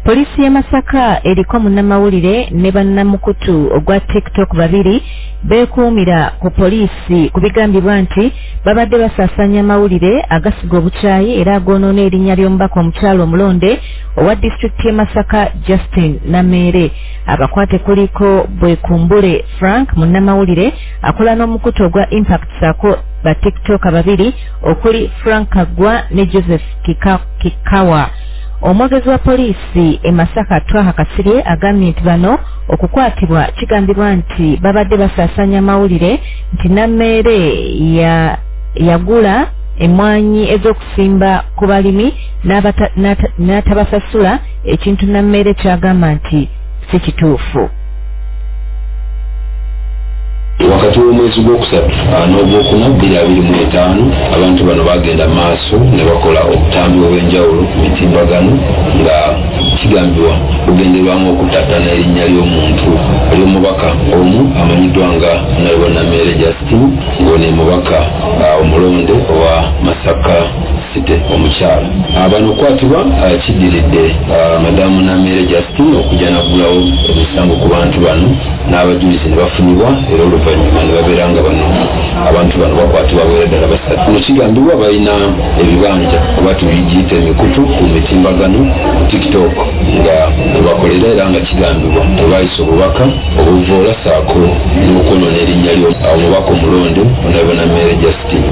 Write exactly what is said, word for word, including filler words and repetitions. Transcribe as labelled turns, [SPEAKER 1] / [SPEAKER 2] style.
[SPEAKER 1] Polisi ya Masaka eriko munnamawulire ne bannamukutu ogwa TikTok babiri beekuumira ku polisi kubigambibwa nti babadde basaasanya amawulire agasiga obukyayi era agonoona erinnya ly'omubaka omukyalo omulonde owa disitulikiti y'e Masaka Justin Nameere. Abakwate kuliko Bwekumbule Frank munnamawulire akola n'omukutu ogwa Impact saako ba TikTok babiri okuli Frank Kagwa ne Joseph Kika, Kikawa. Omwogezi wa polisi e Masaka Twaha Kasirye agambye nti bano okukwatibwa kigambibwa nti babadde basaasanya amawulire nti Nameere ya yagula emmwanyi ez'okusimba ku balimi n'atabasasula ekintu Nameere kyagamba nti si kituufu.
[SPEAKER 2] Wakati w'omwezi gw'okusatu n'ogwokuna bbiri abiri mu etaano abantu bano bagenda maaso ne bakola obutambi obw'enjawulo ku mitimbagano nga kigambibwa kugenderwamu okutattana erinnya ly'omuntu ly'omubaka omu amanyiddwa nga Honorable Nameere Justin ng'ono mubaka omulonde owa Masaka City omukyalo. Bano okwatibwa kiddiridde Madamu Nameere Justin okujanagulawo emisango ku bantu bano n'abajulizi ne bafunibwa era oluvannyuma ne babeera nga bano abantu bano bakwatibwa bwera ddala basatu. Kigambibwa balina ebibanja kuba tubigiyita emikutu ku mitimbagano ku TikTok nga webakolera era nga kigambibwa tebayisa obubaka obuvoola saako n'okwonoona erinnya ly'omubaka omulonde Honorable Nameere Justin.